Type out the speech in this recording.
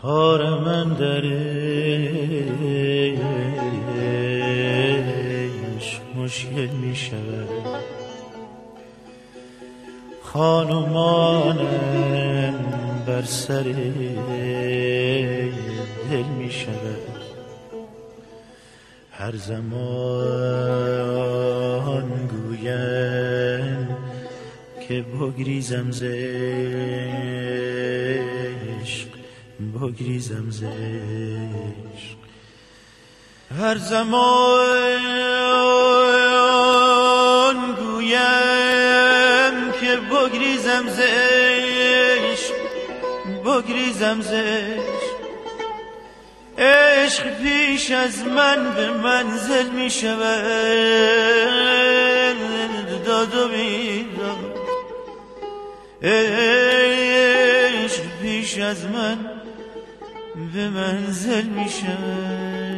کار من در عشق مشکل می شود، خانمانم بر سر دل می شود. هر زمان گویم که بگریزم ز عشق، بگریزم ز عشق. هر زمان گویم که بگریزم ز عشق، بگریزم ز عشق. عشق پیش از من به منزل می شود، داد و بیداد. عشق پیش از من به منزل می شود.